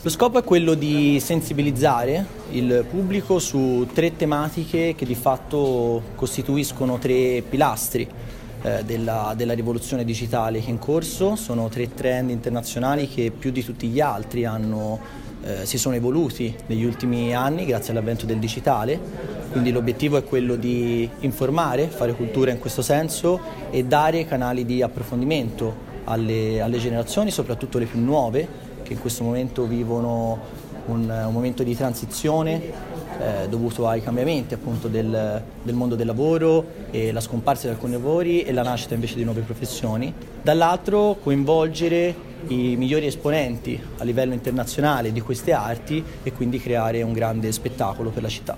Lo scopo è quello di sensibilizzare il pubblico su 3 tematiche che di fatto costituiscono 3 pilastri della rivoluzione digitale che è in corso. Sono 3 trend internazionali che più di tutti gli altri si sono evoluti negli ultimi anni grazie all'avvento del digitale. Quindi l'obiettivo è quello di informare, fare cultura in questo senso e dare canali di approfondimento alle generazioni, soprattutto le più nuove, che in questo momento vivono un momento di transizione dovuto ai cambiamenti appunto del mondo del lavoro e la scomparsa di alcuni lavori e la nascita invece di nuove professioni. Dall'altro coinvolgere i migliori esponenti a livello internazionale di queste arti e quindi creare un grande spettacolo per la città.